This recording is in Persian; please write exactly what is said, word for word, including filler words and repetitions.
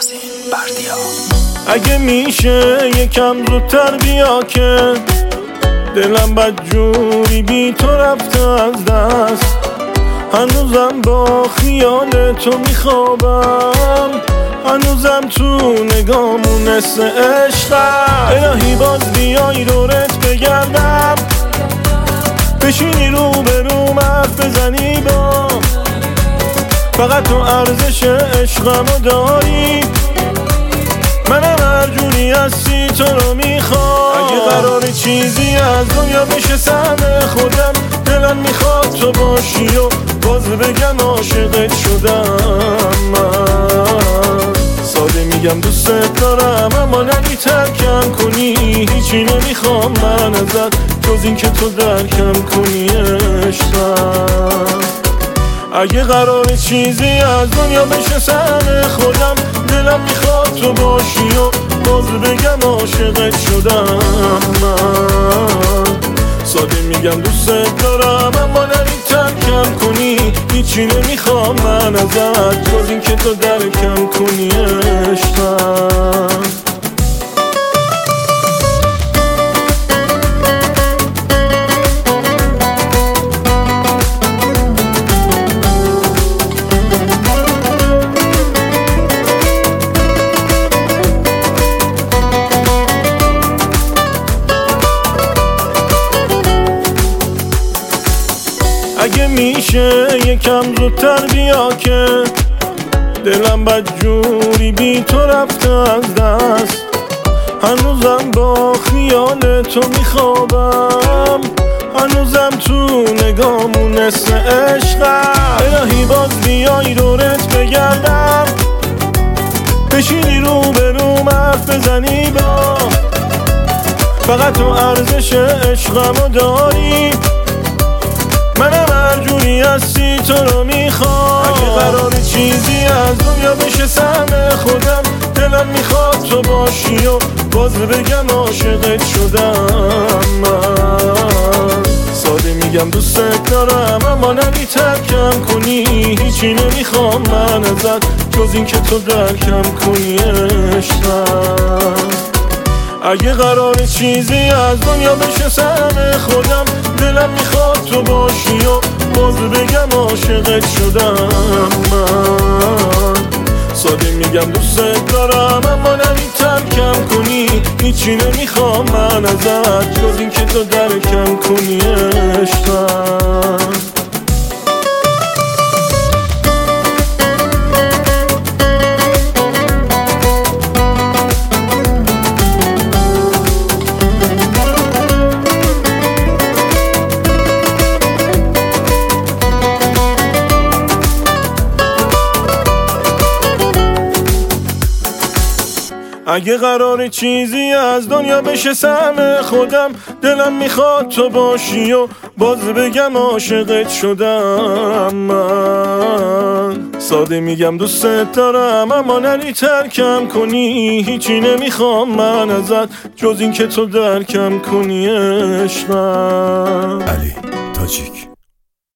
نازین بردیا. اگه میشه یکم زودتر بیا که دلم بدجوری بی تو رفته از دست. هنوزم با خیال تو میخوابم، هنوزم تو نگامون حس عشقم. الهی باز بیای دورت بگردم، بشینی رو به رو حرف بزنی با فقط تو ارزش عشقمو داری. منم هر جوری هستی تو رو میخوام. اگه قرار چیزی از دنیا بشه سهم خودم، دلم میخواد تو باشی و باز بگم عاشقت شدم. من ساده میگم دوست دارم، اما نگی ترکم کنی. هیچی نمیخوام من ازت جز این که تو درکم کنی عشقم. اگه قرار چیزی از دنیا بشه سهم خودم، دلم میخواد تو باشی و باز بگم عاشقت شدم. من ساده میگم دوست دارم، اما نری ترکم کنی. هیچی نمیخوام من ازت جز این که تو درکم کنی عشقم. اگه میشه یکم زودتر بیا که دلم بدجوری بی تو رفته از دست. هنوزم با خیال تو میخوابم، هنوزم تو نگامون حس عشقم. الهی باز بیای دورت بگردم، بشینی رو به رو حرف بزنی با فقط تو ارزش عشقمو داری. منم هر جوری هستی تو رو میخوام. اگه قرار چیزی از دنیا بشه سهم خودم، دلم میخواد تو باشی و باز بگم عاشقت شدم. من ساده میگم دوست دارم، اما نگی ترکم کنی. هیچی نمیخوام من ازت جز این که تو درکم کنی عشقم. اگه قرار چیزی از دنیا بشه سهم خودم، دلم میخواد تو باشی و باز بگم عاشقت شدم. من ساده میگم دوست دارم، اما نمی ترکم کنی. هیچی نمیخوام من ازت جز این که تو درکم کنی عشقم. اگه قرار چیزی از دنیا بشه سهم خودم، دلم میخواد تو باشی و باز بگم عاشقت شدم. من ساده میگم دوست دارم، اما نری ترکم کنی. هیچی نمیخوام من ازت جز این که تو درکم کنی عشقم. علی تاجیک.